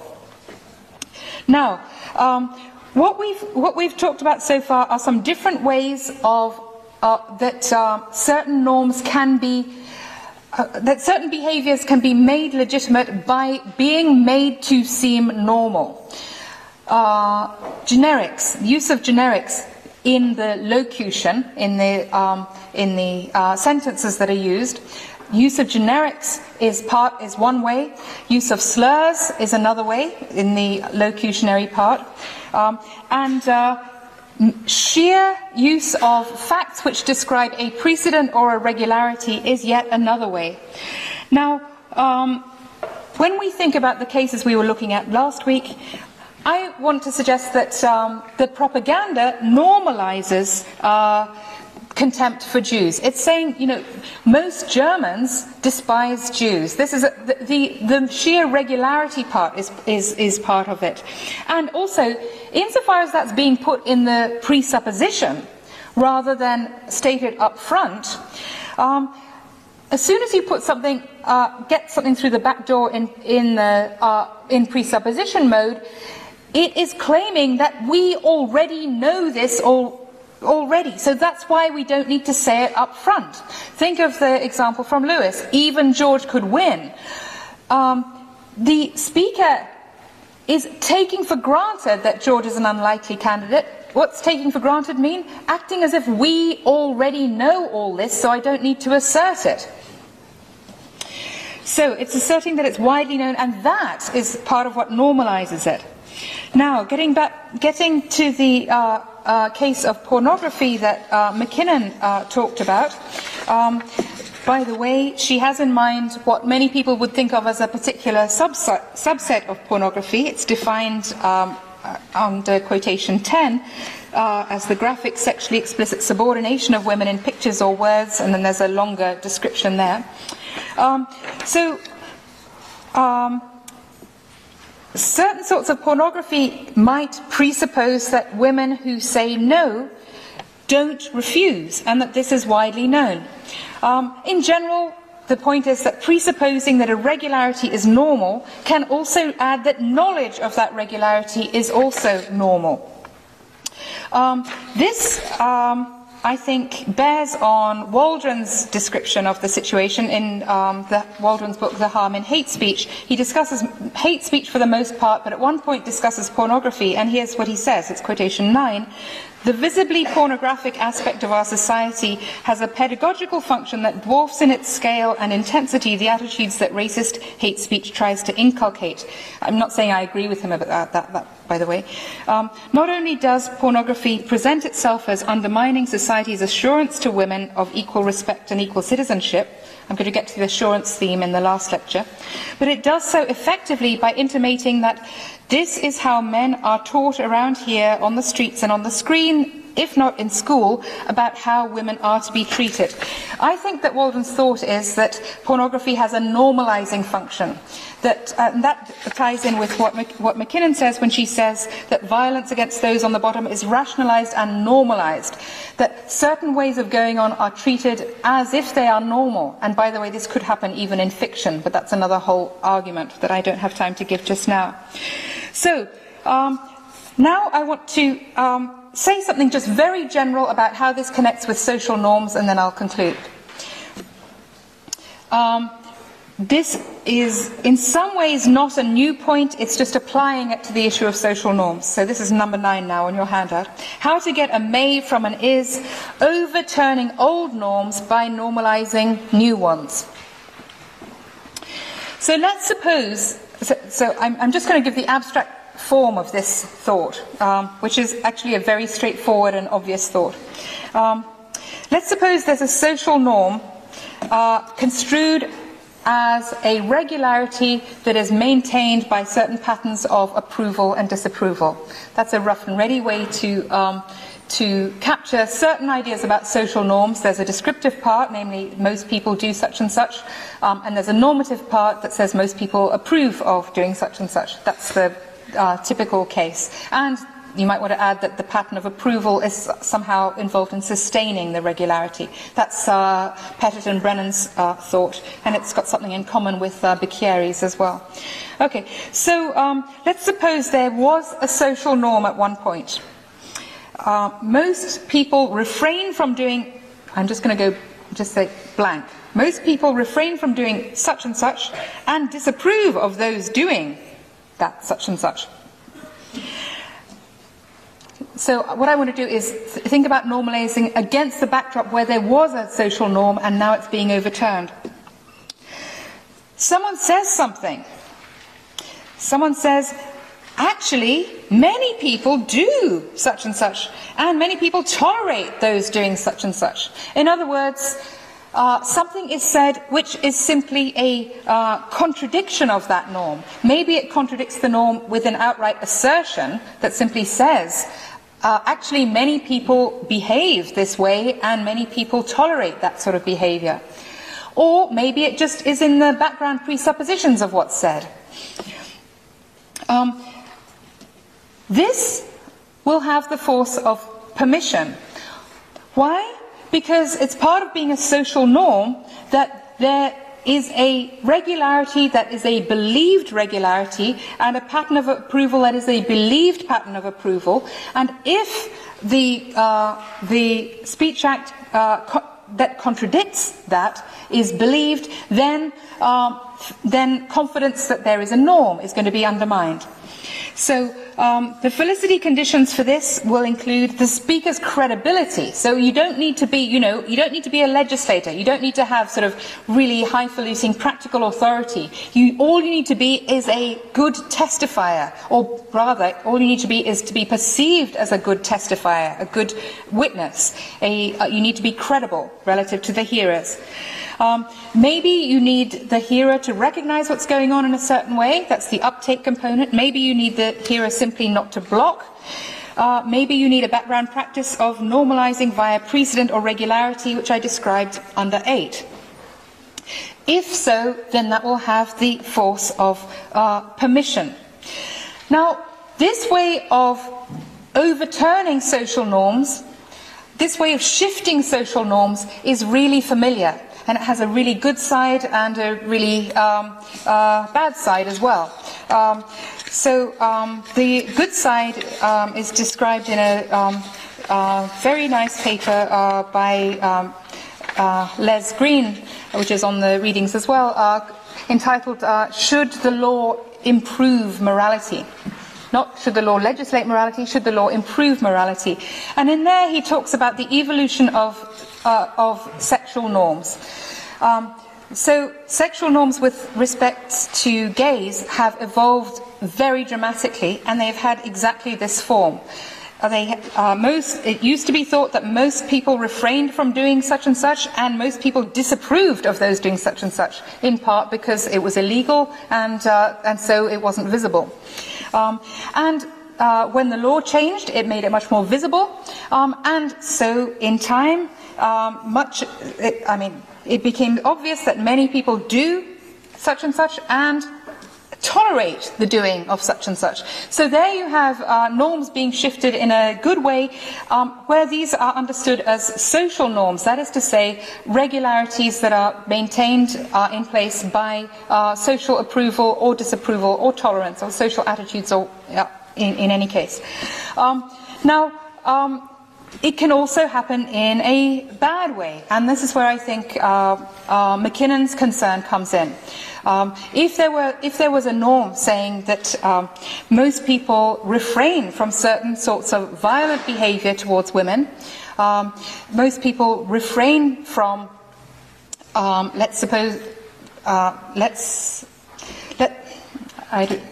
Now, um, what we've what we've talked about so far are some different ways of uh, that uh, certain norms can be uh, that certain behaviours can be made legitimate by being made to seem normal. Uh, generics, use of generics in the locution, in the um, in the uh, sentences that are used. Use of generics is part is one way. Use of slurs is another way in the locutionary part, um, and uh, sheer use of facts which describe a precedent or a regularity is yet another way. Now, um, when we think about the cases we were looking at last week, I want to suggest that um, the propaganda normalizes uh, contempt for Jews. It's saying, you know, most Germans despise Jews. This is a, the, the the sheer regularity part is is is part of it, and also insofar as that's being put in the presupposition rather than stated up front. Um, As soon as you put something, uh, get something through the back door in in the uh, in presupposition mode, it is claiming that we already know this all. already. So that's why we don't need to say it up front. Think of the example from Lewis. Even George could win. Um, the speaker is taking for granted that George is an unlikely candidate. What's taking for granted mean? Acting as if we already know all this, so I don't need to assert it. So it's asserting that it's widely known, and that is part of what normalizes it. Now, getting back, getting to the uh, uh, case of pornography that uh, McKinnon uh, talked about. Um, by the way, she has in mind what many people would think of as a particular subset, subset of pornography. It's defined um, under quotation ten uh, as the graphic, sexually explicit subordination of women in pictures or words, and then there's a longer description there. Um, so. Um, Certain sorts of pornography might presuppose that women who say no don't refuse, and that this is widely known. Um, in general, the point is that presupposing that a regularity is normal can also add that knowledge of that regularity is also normal. Um, this, um, I think, bears on Waldron's description of the situation in um, the, Waldron's book, The Harm in Hate Speech. He discusses hate speech for the most part, but at one point discusses pornography, and here's what he says, it's quotation nine. The visibly pornographic aspect of our society has a pedagogical function that dwarfs in its scale and intensity the attitudes that racist hate speech tries to inculcate. I'm not saying I agree with him about that, that, that by the way. Um, not only does pornography present itself as undermining society's assurance to women of equal respect and equal citizenship, I'm going to get to the assurance theme in the last lecture, but it does so effectively by intimating that this is how men are taught around here on the streets and on the screen, if not in school, about how women are to be treated. I think that Waldron's thought is that pornography has a normalizing function. That, uh, and that ties in with what, Mc, what McKinnon says when she says that violence against those on the bottom is rationalized and normalized. That certain ways of going on are treated as if they are normal. And by the way, this could happen even in fiction, but that's another whole argument that I don't have time to give just now. So, um, now I want to um, say something just very general about how this connects with social norms, and then I'll conclude. Um, this is in some ways not a new point, it's just applying it to the issue of social norms. So this is number nine now on your handout. How to get a may from an is, overturning old norms by normalizing new ones. So let's suppose, so, so I'm, I'm just going to give the abstract form of this thought, um, which is actually a very straightforward and obvious thought. Um, let's suppose there's a social norm uh, construed as a regularity that is maintained by certain patterns of approval and disapproval. That's a rough and ready way to um, to capture certain ideas about social norms. There's a descriptive part, namely most people do such and such, um, and there's a normative part that says most people approve of doing such and such. That's the uh, typical case. And you might want to add that the pattern of approval is somehow involved in sustaining the regularity. That's uh, Pettit and Brennan's uh, thought, and it's got something in common with uh, Bicchieri's as well. Okay, so um, let's suppose there was a social norm at one point. Uh, most people refrain from doing, I'm just going to go, just say blank. Most people refrain from doing such and such and disapprove of those doing that such and such. So what I want to do is think about normalizing against the backdrop where there was a social norm and now it's being overturned. Someone says something. Someone says, actually, many people do such and such, and many people tolerate those doing such and such. In other words, uh, something is said which is simply a uh, contradiction of that norm. Maybe it contradicts the norm with an outright assertion that simply says, uh, actually many people behave this way and many people tolerate that sort of behaviour. Or maybe it just is in the background presuppositions of what's said. Um, This will have the force of permission. Why? Because it's part of being a social norm that there is a regularity that is a believed regularity and a pattern of approval that is a believed pattern of approval. And if the, uh, the Speech Act uh, co that contradicts that is believed, then, um, then confidence that there is a norm is going to be undermined. So um, the felicity conditions for this will include the speaker's credibility. So you don't need to be, you know, you don't need to be a legislator. You don't need to have sort of really highfalutin practical authority. You, all you need to be is a good testifier, or rather, all you need to be is to be perceived as a good testifier, a good witness. A, uh, you need to be credible relative to the hearers. Um, maybe you need the hearer to recognize what's going on in a certain way. That's the uptake component. Maybe you need the hearer simply not to block. Uh, maybe you need a background practice of normalizing via precedent or regularity, which I described under eight. If so, then that will have the force of uh, permission. Now, this way of overturning social norms, this way of shifting social norms is really familiar. And it has a really good side and a really um, uh, bad side as well. Um, so um, the good side um, is described in a um, uh, very nice paper uh, by um, uh, Les Green, which is on the readings as well, uh, entitled uh, "Should the Law Improve Morality?" Not should the law legislate morality, should the law improve morality? And in there he talks about the evolution of, uh, of sexual norms. Um, so sexual norms with respect to gays have evolved very dramatically, and they've had exactly this form. Uh, they, uh, most, it used to be thought that most people refrained from doing such and such, and most people disapproved of those doing such and such, in part because it was illegal and, uh, and so it wasn't visible. Um, and uh, when the law changed, it made it much more visible, um, and so in time, um, much, it, I mean, it became obvious that many people do such and such and tolerate the doing of such and such. So there you have uh, norms being shifted in a good way, um, where these are understood as social norms, that is to say, regularities that are maintained uh, in place by uh, social approval or disapproval or tolerance or social attitudes or uh, in, in any case. Um, now, um, it can also happen in a bad way, and this is where I think uh, uh, McKinnon's concern comes in. Um, if there were, if there was a norm saying that um, most people refrain from certain sorts of violent behaviour towards women, um, most people refrain from, um, let's suppose, uh, let's let I. Do,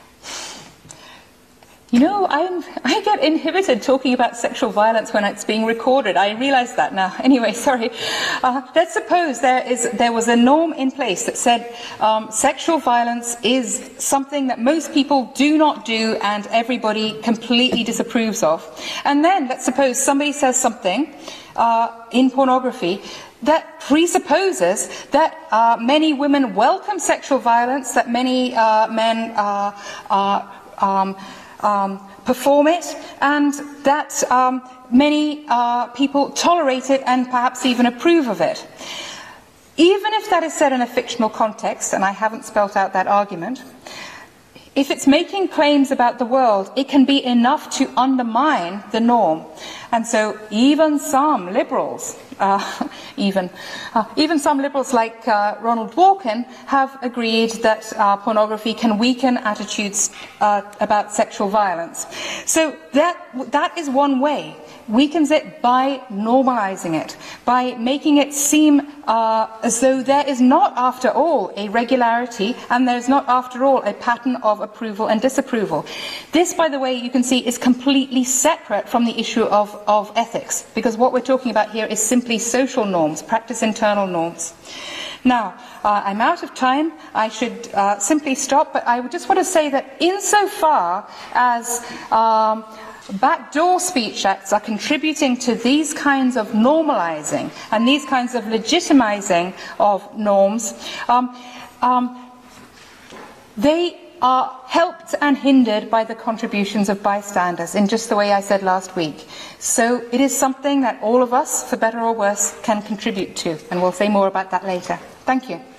You know, I'm, I get inhibited talking about sexual violence when it's being recorded. I realise that now. Anyway, sorry. Uh, let's suppose there is there was a norm in place that said um, sexual violence is something that most people do not do and everybody completely disapproves of. And then let's suppose somebody says something uh, in pornography that presupposes that uh, many women welcome sexual violence, that many uh, men uh, are um, Um, perform it, and that um, many uh, people tolerate it and perhaps even approve of it. Even if that is said in a fictional context, and I haven't spelt out that argument, if it's making claims about the world, it can be enough to undermine the norm. And so even some liberals, uh, even, uh, even some liberals like uh, Ronald Dworkin have agreed that uh, pornography can weaken attitudes uh, about sexual violence. So that, that is one way. Weakens it by normalizing it, by making it seem uh, as though there is not, after all, a regularity and there is not, after all, a pattern of approval and disapproval. This, by the way, you can see is completely separate from the issue of, of ethics, because what we're talking about here is simply social norms, practice internal norms. Now, uh, I'm out of time. I should uh, simply stop, but I just want to say that insofar as um, backdoor speech acts are contributing to these kinds of normalizing and these kinds of legitimizing of norms, um, um, they are helped and hindered by the contributions of bystanders, in just the way I said last week. So it is something that all of us, for better or worse, can contribute to, and we'll say more about that later. Thank you.